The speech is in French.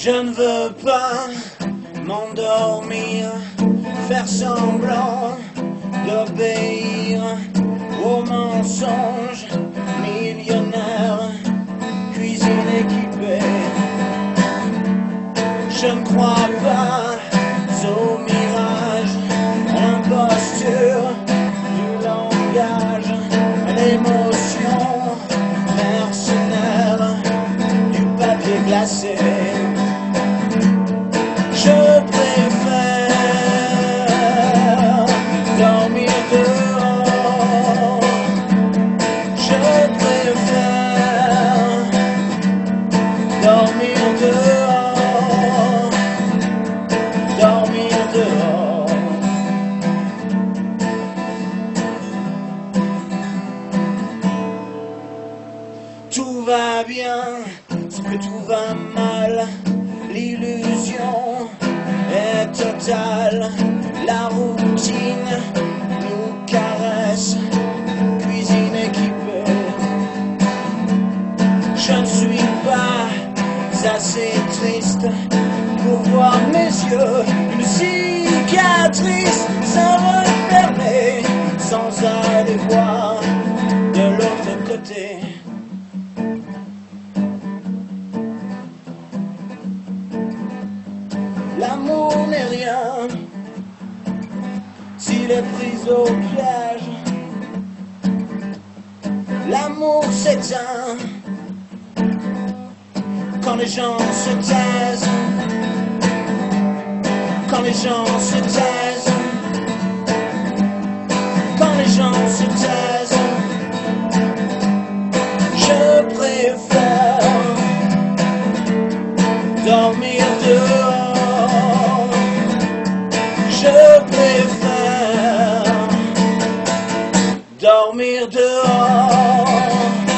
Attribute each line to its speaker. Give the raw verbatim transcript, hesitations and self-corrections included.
Speaker 1: Je ne veux pas m'endormir, faire semblant d'obéir aux mensonges millionnaires, cuisine équipée. Je ne crois pas au mirage, à l'imposture du langage, à l'émotion mercenaire du papier glacé. Je préfère dormir dehors. Je préfère dormir dehors. Dormir dehors. Tout va bien, sauf que tout va mal. L'illusion est totale, la routine nous caresse, cuisine équipée. Je ne suis pas assez triste pour voir mes yeux, une cicatrice sans refermer, sans aller voir de l'autre côté. L'amour n'est rien s'il est pris au piège. L'amour s'éteint quand les gens se taisent. Quand les gens se taisent. Quand les gens se taisent. Je préfère dormir dehors. Je préfère dormir dehors.